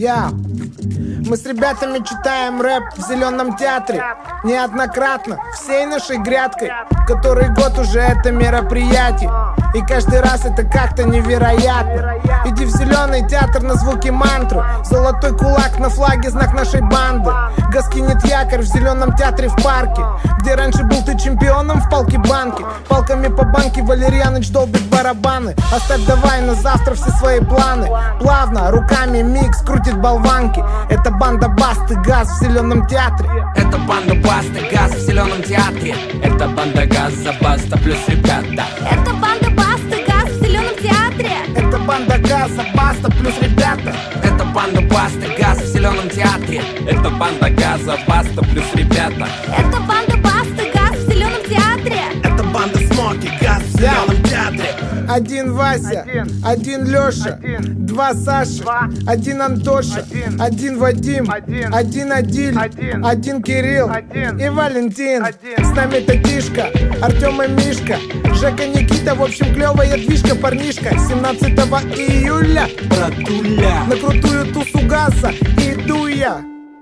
Мы с ребятами читаем рэп в Зеленом театре неоднократно, всей нашей грядкой. Который год уже это мероприятие, и каждый раз это как-то невероятно. Иди в Зеленый театр на звуки мантры. Золотой кулак на флаге, знак нашей банды. Газ кинет якорь в Зеленом театре в парке, где раньше был ты чемпионом в палке-банке. Палками по банке Валерьяныч долбит барабаны. Оставь давай на завтра все свои планы. Плавно, руками микс крутит болванки. Это банда Басты, Газ в Зеленом театре. Это банда Басты, Газ в Зеленом театре. Это банда Газа, Баста плюс ребята. Это банда Басты, Газ в Зеленом театре. Это банда Газа, Баста плюс ребята. Это банда Басты, Газ в Зеленом театре. Это банда Газа, Баста плюс ребята. Это банда Басты, Газ в Зеленом театре. Это банда Смоки, Газ в Зеленом театре. Один Вася, один Леша, два Саша, один Антоша, один Вадим, один Адиль, один Кирилл и Валентин. С нами Татишка, Артем и Мишка, Жека, Никита, в общем клевая движка, парнишка. 17 июля, Братуля, на крутую тусу Газа иду я.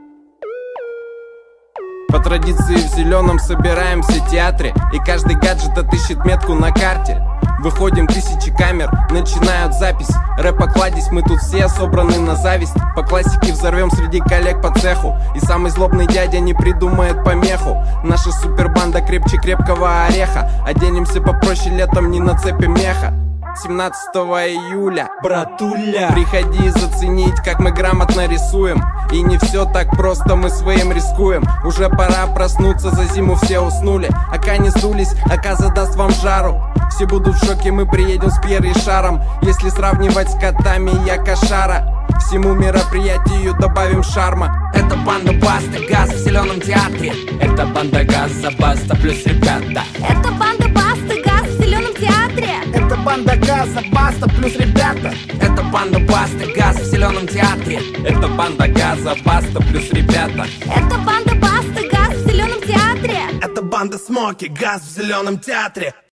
По традиции в Зеленом собираемся в театре, и каждый гаджет отыщет метку на карте. Выходим тысячи камер, начинают запись. Рэп окладись, мы тут все собраны на зависть. По классике взорвем среди коллег по цеху, и самый злобный дядя не придумает помеху. Наша супербанда крепче крепкого ореха. Оденемся попроще, летом не нацепим меха. 17 июля, братуля, приходи заценить, как мы грамотно рисуем. И не все так просто, мы своим рискуем. Уже пора проснуться, за зиму все уснули. Ака не сдулись, Ака задаст вам жару. Все будут в шоке, мы приедем с Пьер и Шаром. Если сравнивать с котами, я кошара. Всему мероприятию добавим шарма. Это банда Басты, Газ в Зеленом театре. Это банда Газа, Баста плюс ребята. Это банда Басты, Газ в Зеленом театре. Это банда Газа, Баста плюс ребята. Это банда Басты, Газ в Зеленом театре. Это банда Газа, Баста плюс ребята. Это банда Басты, Газ в Зеленом театре. это банда Смоки, Газ в Зеленом театре.